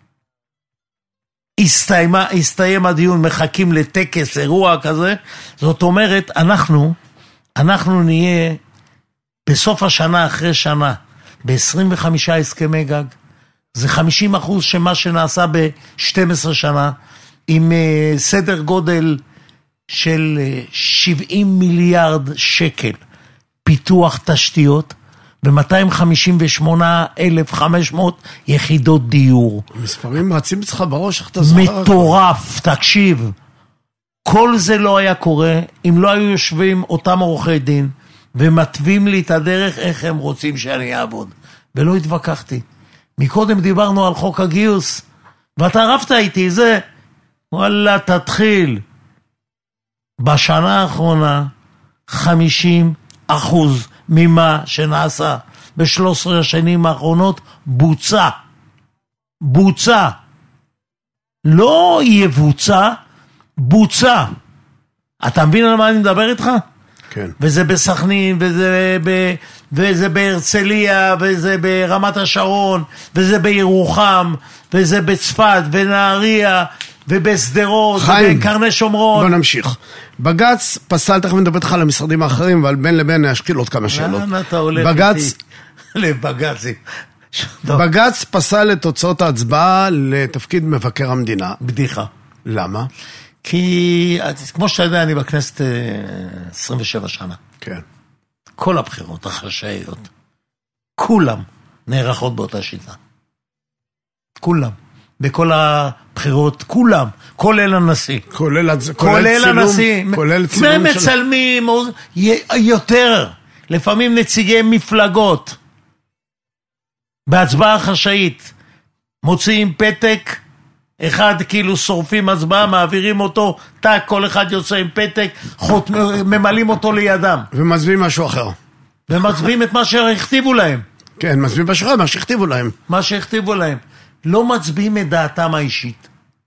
הסתיימה, הסתיים הדיון, מחכים לטקס, אירוע כזה. זאת אומרת, אנחנו, אנחנו נהיה בסוף השנה, אחרי שנה, ב-עשרים וחמישה הסכמי גג. זה חמישים אחוז שמה שנעשה ב-שתים עשרה שנה, עם uh, סדר גודל של שבעים מיליארד שקל פיתוח תשתיות ו-מאתיים חמישים ושמונה אלף וחמש מאות יחידות דיור. מספרים רצים אצלך בראש, איך אתה זוכר? מטורף, תקשיב. כל זה לא היה קורה אם לא היו יושבים אותם עורכי דין ומטבים לי את הדרך איך הם רוצים שאני אעבוד. ולא התווכחתי. מקודם דיברנו על חוק הגיוס, ואתה רבת איתי זה, וואלה תתחיל. בשנה האחרונה חמישים אחוז ממה שנעשה ב-שלוש עשרה השנים האחרונות בוצע. בוצע. לא יבוצע, בוצע. אתה מבין על מה אני מדבר איתך? כן. וזה בסכנין, וזה, ב, וזה בהרצליה, וזה ברמת השרון, וזה בירוחם, וזה בצפת, ונהריה, ובסדרות, ובקרני שומרון. בוא נמשיך. בגץ פסל, תכף נדבר איתך על המשרדים האחרים, אבל בין לבין נשקיל עוד כמה שאלות. לאן אתה הולך בגץ, איתי? לבגצים. בגץ פסל את תוצאות ההצבעה לתפקיד מבקר המדינה. בדיחה. למה? כי, כמו שאתה יודע, אני בכנסת עשרים ושבע שנה. כן. כל הבחירות החשאיות, כולם נערכות באותה שיטה. כולם. בכל הבחירות, כולם. כולל הנשיא. כולל, כולל צילום, הנשיא. כולל צילום הם מצלמים יותר. לפעמים נציגי מפלגות. בהצבעה חשאית. מוציאים פתק, אחד כאילו שורפים הצבעה, מעבירים אותו, טק, כל אחד יוצא עם פתק, חוט, ממלאים אותו לידם. ומצביעים משהו אחר. ומצביעים את מה שהכתיבו להם. כן, מצביעים משהו אחר, מה שהכתיבו להם. מה שהכתיבו להם. לא מצביעים את דעתם האישית.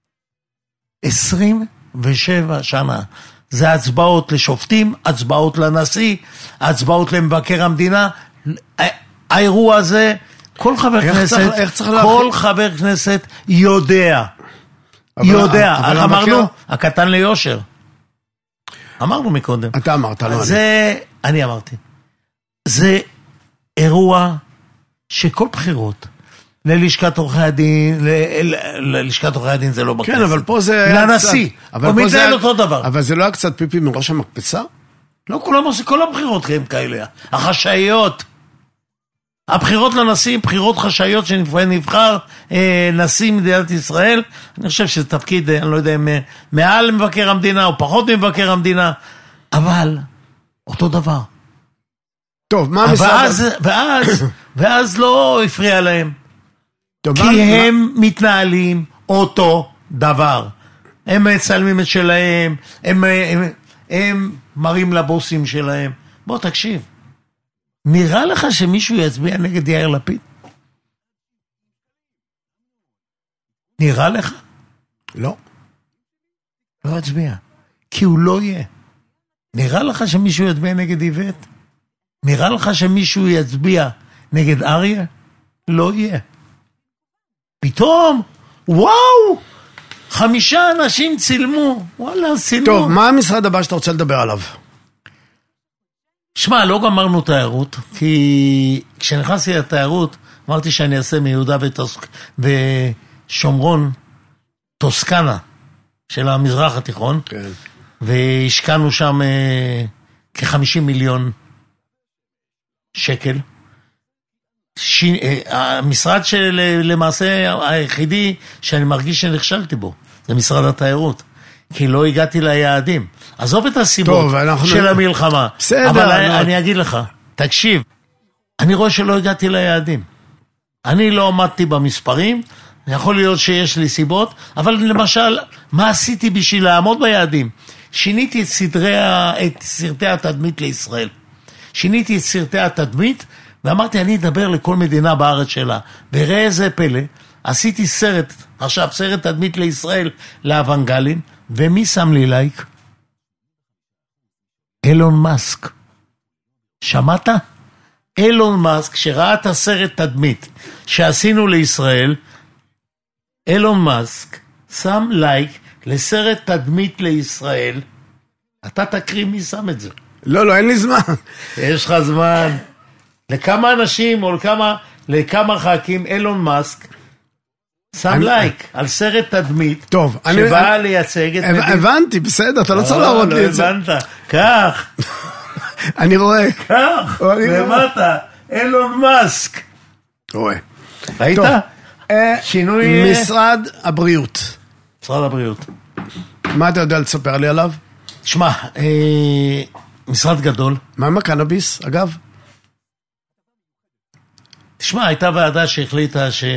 עשרים ושבע שנה. זה הצבעות לשופטים, הצבעות לנשיא, הצבעות למבקר המדינה. האירוע הזה, כל חבר כנסת, כל חבר כנסת יודע. יודע, איך אמרנו? הקטן ליושר. אמרנו מקודם. אתה אמרת, לא אני. זה, אני אמרתי. זה אירוע שכל בחירות, ללשכת עורכי הדין, ללשכת עורכי הדין זה לא בכנסת. כן, אבל פה זה... לנשיא. הוא מתנהל אותו דבר. אבל זה לא היה קצת פיפי מראש המקפצה? לא, כולם עושים, כל הבחירות הם כאלה. החשאיות. הבחירות לנשיא, בחירות חשאיות שנבחר אה, נשיא מדינת ישראל, אני חושב שזה תפקיד, אני לא יודע, מעל מבקר המדינה או פחות מבקר המדינה, אבל אותו דבר. טוב, מה המשרד... ואז, ואז, ואז לא הפריע להם. טוב, כי מה... הם מה... מתנהלים אותו דבר. הם מצלמים את שלהם, הם, הם, הם, הם מראים לבוסים שלהם. בוא תקשיב. נראה לך שמישהו יצביע נגד יאיר לפיד? נראה לך? לא. לא יצביע. כי הוא לא יהיה. נראה לך שמישהו יצביע נגד איווט? נראה לך שמישהו יצביע נגד אריה? לא יהיה. פתאום, וואו! חמישה אנשים צילמו. וואלה, צילמו. טוב, מה המשרד הבא שאתה רוצה לדבר עליו? שמע, לא גמרנו תיירות, כי כשנכנסתי לתיירות, אמרתי שאני אעשה מיהודה וטוסק... ושומרון, טוסקנה, של המזרח התיכון, כן. והשקענו שם אה, כ-חמישים מיליון שקל. ש... אה, המשרד שלמעשה היחידי שאני מרגיש שנכשלתי בו, זה משרד התיירות. כי לא הגעתי ליעדים. עזוב את הסיבות טוב, אנחנו... של המלחמה. בסדר. אבל אני, אני אגיד לך, תקשיב, אני רואה שלא הגעתי ליעדים. אני לא עמדתי במספרים, יכול להיות שיש לי סיבות, אבל למשל, מה עשיתי בשביל לעמוד ביעדים? שיניתי את סדרי, את סרטי התדמית לישראל. שיניתי את סרטי התדמית, ואמרתי, אני אדבר לכל מדינה בארץ שלה. וראה איזה פלא, עשיתי סרט, עכשיו סרט תדמית לישראל לאבנגלין, ומי שם לי לייק? אילון מאסק. שמעת? אילון מאסק, שראה את הסרט תדמית שעשינו לישראל, אילון מאסק שם לייק לסרט תדמית לישראל. אתה תקריא מי שם את זה. לא, לא, אין לי זמן. יש לך זמן. לכמה אנשים או לכמה, לכמה ח"כים אילון מאסק שם לייק על סרט תדמית שבא לייצג את מדינה. הבנתי, בסדר, אתה לא צריך להראות לי את זה. לא הבנת, כך. אני רואה. כך, למטה, אילון מאסק. רואה. ראית? שינוי... משרד הבריאות. משרד הבריאות. מה אתה יודע לספר לי עליו? תשמע, משרד גדול. מה עם הקנאביס, אגב? תשמע, הייתה ועדה שהחליטה ש...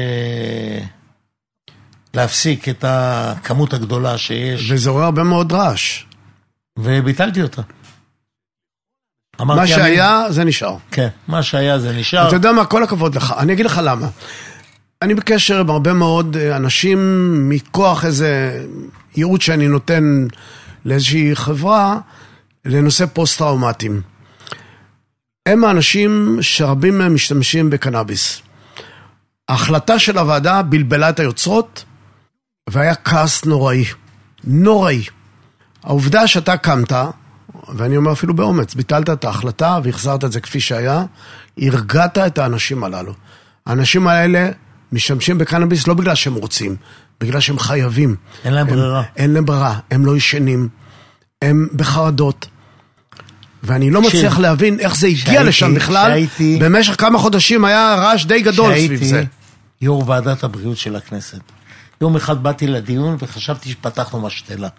להפסיק את הכמות הגדולה שיש. וזה רואה הרבה מאוד רעש. וביטלתי אותה. מה שהיה זה נשאר. כן, מה שהיה זה נשאר. אתה יודע מה, כל הכבוד לך, אני אגיד לך למה. אני בקשר עם הרבה מאוד אנשים מכוח איזה ייעוד שאני נותן לאיזושהי חברה לנושא פוסט-טראומטיים. הם האנשים שרבים מהם משתמשים בקנאביס. ההחלטה של הוועדה בלבלה את היוצרות, והיה כעס נוראי. נוראי. העובדה שאתה קמת, ואני אומר אפילו באומץ, ביטלת את ההחלטה והחזרת את זה כפי שהיה, הרגעת את האנשים הללו. האנשים האלה משתמשים בקנאביס לא בגלל שהם רוצים, בגלל שהם חייבים. אין להם הם, ברירה. אין להם ברירה, הם לא ישנים, הם בחרדות. ואני לא מצליח ש... להבין איך זה הגיע שהייתי, לשם בכלל. שהייתי, במשך כמה חודשים היה רעש די גדול סביב זה. שהייתי יו"ר ועדת הבריאות של הכנסת. יום אחד באתי לדיון וחשבתי שפתחנו משתלה.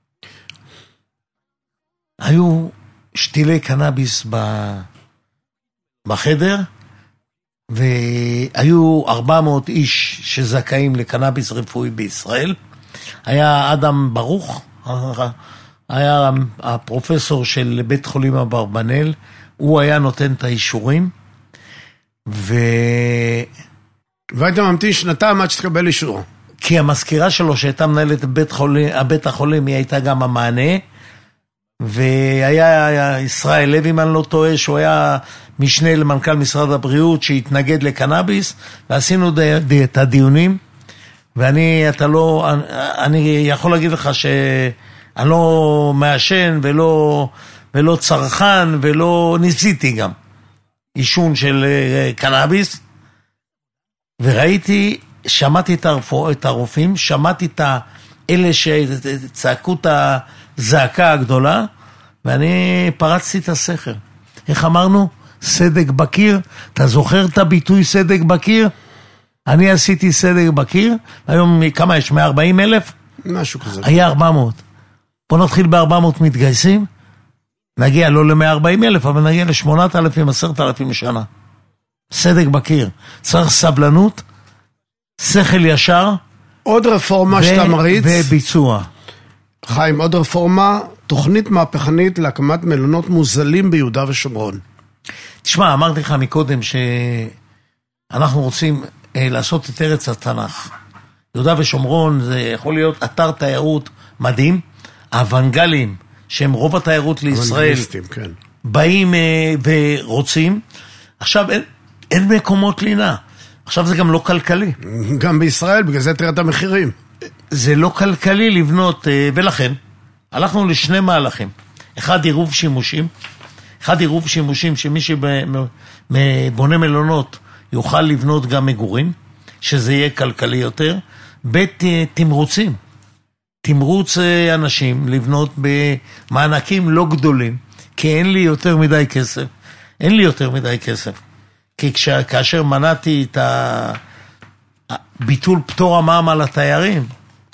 היו שתילי קנאביס בחדר, והיו ארבע מאות איש שזכאים לקנאביס רפואי בישראל. היה אדם ברוך, היה הפרופסור של בית חולים אברבנאל, הוא היה נותן את האישורים, ו... והיית ממתין שנתיים עד שתקבל אישור. כי המזכירה שלו שהייתה מנהלת בית חולים, הבית החולים, היא הייתה גם המענה, והיה ישראל לוי, אם אני לא טועה, שהוא היה משנה למנכ"ל משרד הבריאות שהתנגד לקנאביס, ועשינו את הדיונים, ואני, אתה לא, אני יכול להגיד לך שאני לא מעשן ולא, ולא צרכן ולא ניסיתי גם עישון של קנאביס, וראיתי, שמעתי את הרופאים, שמעתי את אלה שצעקו את הזעקה הגדולה, ואני פרצתי את הסכר. איך אמרנו? סדק בקיר. אתה זוכר את הביטוי סדק בקיר? אני עשיתי סדק בקיר. היום כמה יש? מאה וארבעים אלף? משהו כזה. היה ארבע מאות. בוא נתחיל ב-ארבע מאות מתגייסים. נגיע לא ל-מאה וארבעים אלף, אבל נגיע ל-שמונת אלפים, עשרת אלפים שנה. סדק בקיר. צריך סבלנות, שכל ישר. עוד רפורמה ו- שאתה מריץ. וביצוע. חיים, עוד רפורמה, תוכנית מהפכנית להקמת מלונות מוזלים ביהודה ושומרון. תשמע, אמרתי לך מקודם שאנחנו רוצים אה, לעשות את ארץ התנ"ך. יהודה ושומרון זה יכול להיות אתר תיירות מדהים. האוונגלים, שהם רוב התיירות לישראל, כן. באים אה, ורוצים. עכשיו אין, אין מקומות לינה. עכשיו זה גם לא כלכלי. גם בישראל, בגלל זה תראה את המחירים. זה לא כלכלי לבנות, ולכן הלכנו לשני מהלכים. אחד עירוב שימושים, אחד עירוב שימושים שמי שבונה מלונות יוכל לבנות גם מגורים, שזה יהיה כלכלי יותר. בית תמרוצים, תמרוץ אנשים לבנות במענקים לא גדולים, כי אין לי יותר מדי כסף, אין לי יותר מדי כסף. כי כאשר מנעתי את ביטול פטור המע"מ על התיירים,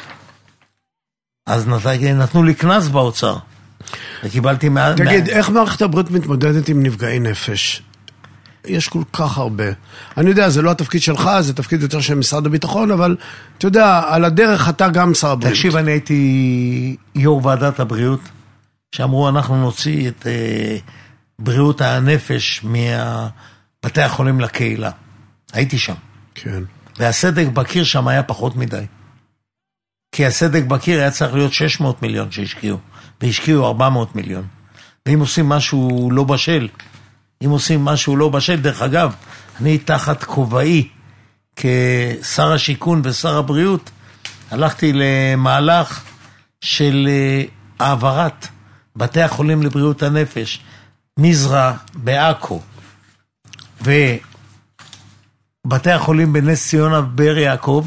אז נתנו לי כנס באוצר, וקיבלתי מה... תגיד, איך מערכת הבריאות מתמודדת עם נפגעי נפש? יש כל כך הרבה. אני יודע, זה לא התפקיד שלך, זה תפקיד יותר של משרד הביטחון, אבל אתה יודע, על הדרך אתה גם שר הבריאות. תקשיב, אני הייתי יו"ר ועדת הבריאות, שאמרו, אנחנו נוציא את בריאות הנפש מבתי החולים לקהילה. הייתי שם. כן. והסדק בקיר שם היה פחות מדי. כי הסדק בקיר היה צריך להיות שש מאות מיליון שהשקיעו, והשקיעו ארבע מאות מיליון. ואם עושים משהו לא בשל, אם עושים משהו לא בשל, דרך אגב, אני תחת כובעי כשר השיכון ושר הבריאות, הלכתי למהלך של העברת בתי החולים לבריאות הנפש, מזרע בעכו, ובתי החולים בנס ציונה ובאר יעקב,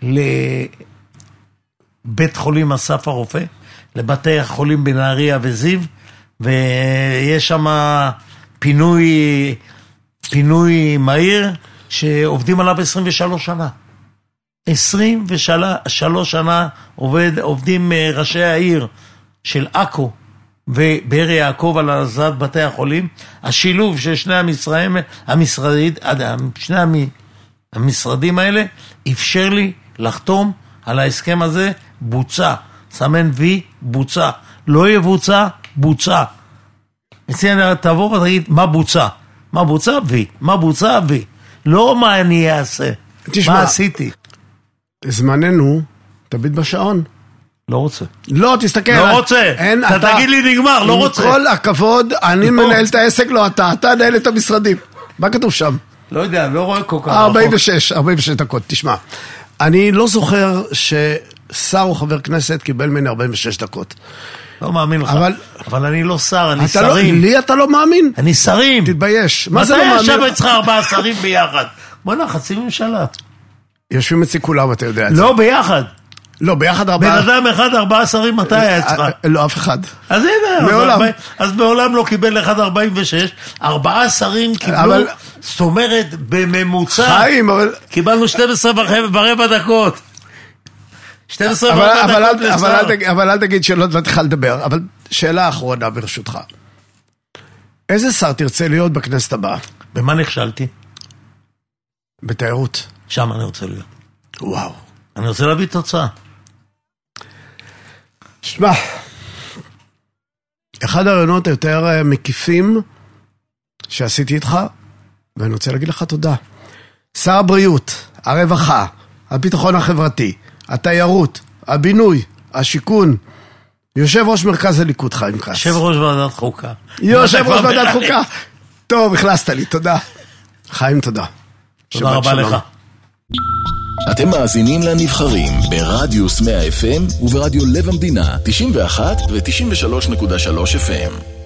לבית חולים אסף הרופא, לבתי החולים בנהריה וזיו, ויש שם פינוי, פינוי מהיר, שעובדים עליו עשרים ושלוש שנה. עשרים ושלוש שנה עובד, עובדים ראשי העיר של עכו ובאר יעקב על הזעת בתי החולים. השילוב של שני המשרדים, המשרדים, שני המשרדים האלה, אפשר לי לחתום על ההסכם הזה, בוצע, סמן וי, בוצע, לא יבוצע, בוצע. אצלי תבוא ותגיד, מה בוצע? מה בוצע? וי. מה בוצע? וי. לא מה אני אעשה. תשמע, מה עשיתי? זמננו, תביט בשעון. לא רוצה. לא, תסתכל. לא רוצה. אין, אתה, אתה תגיד לי נגמר, לא רוצה. עם כל הכבוד, אני מנהל את העסק, לא אתה. אתה נהל את המשרדים. מה כתוב שם? לא יודע, לא רואה כל כך. ארבעים ושש, ארבעים ושש דקות, תשמע. אני לא זוכר ששר או חבר כנסת קיבל ממני ארבעים ושש דקות. לא מאמין לך. אבל, אבל אני לא שר, אני אתה שרים. לא, לי אתה לא מאמין? אני שרים. תתבייש. מה זה לא מאמין? מתי ישב אצלך ארבעה שרים ביחד? בוא נה, חצי ממשלה. יושבים אצלי כולם, אתה יודע את זה. לא, ביחד. לא, ביחד ארבעה... בן אדם אחד, ארבעה שרים, מתי היה אצלך? לא, אף אחד. אז הנה, מעולם. אז בעולם לא קיבל אחד ארבעים ושש, ארבעה שרים קיבלו, זאת אומרת, בממוצע, חיים, אבל... קיבלנו שתים עשרה ורבע דקות. שתים עשרה ורבע דקות לשר. אבל אל תגיד שלא תתחיל לדבר, אבל שאלה אחרונה ברשותך. איזה שר תרצה להיות בכנסת הבאה? במה נכשלתי? בתיירות. שם אני רוצה להיות. וואו. אני רוצה להביא תוצאה. שמע, אחד הרעיונות היותר מקיפים שעשיתי איתך, ואני רוצה להגיד לך תודה. שר הבריאות, הרווחה, הביטחון החברתי, התיירות, הבינוי, השיכון, יושב ראש מרכז הליכוד חיים כץ. יושב ראש ועדת חוקה. יושב ראש ועדת חוקה. טוב, הכלסת לי, תודה. חיים, תודה. תודה רבה לך. אתם מאזינים לנבחרים ברדיוס מאה אף אם וברדיו לב המדינה תשעים ואחת ו-תשעים ושלוש נקודה שלוש אף אם.